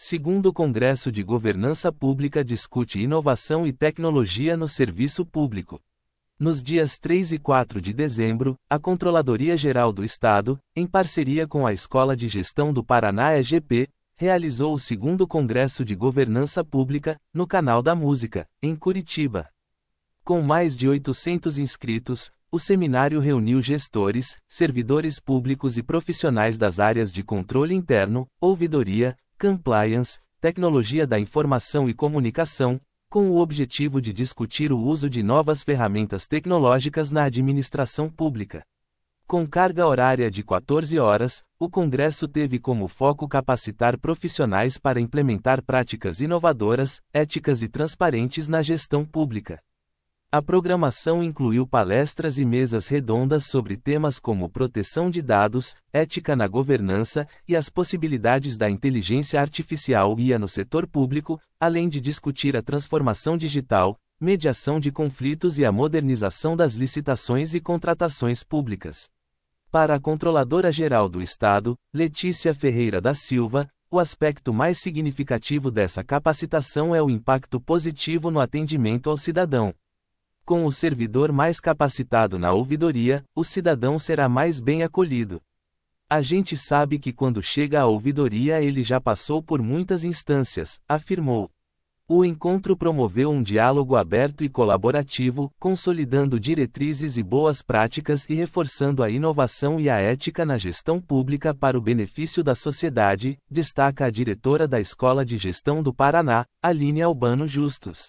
Segundo Congresso de Governança Pública discute inovação e tecnologia no serviço público. Nos dias 3 e 4 de dezembro, a Controladoria Geral do Estado, em parceria com a Escola de Gestão do Paraná EGP, realizou o segundo Congresso de Governança Pública, no Canal da Música, em Curitiba. Com mais de 800 inscritos, o seminário reuniu gestores, servidores públicos e profissionais das áreas de controle interno, ouvidoria, compliance, tecnologia da informação e comunicação, com o objetivo de discutir o uso de novas ferramentas tecnológicas na administração pública. Com carga horária de 14 horas, o Congresso teve como foco capacitar profissionais para implementar práticas inovadoras, éticas e transparentes na gestão pública. A programação incluiu palestras e mesas redondas sobre temas como proteção de dados, ética na governança e as possibilidades da inteligência artificial IA no setor público, além de discutir a transformação digital, mediação de conflitos e a modernização das licitações e contratações públicas. Para a Controladora-Geral do Estado, Letícia Ferreira da Silva, o aspecto mais significativo dessa capacitação é o impacto positivo no atendimento ao cidadão. Com o servidor mais capacitado na ouvidoria, o cidadão será mais bem acolhido. A gente sabe que quando chega à ouvidoria ele já passou por muitas instâncias, afirmou. O encontro promoveu um diálogo aberto e colaborativo, consolidando diretrizes e boas práticas e reforçando a inovação e a ética na gestão pública para o benefício da sociedade, destaca a diretora da Escola de Gestão do Paraná, Aline Albano Justus.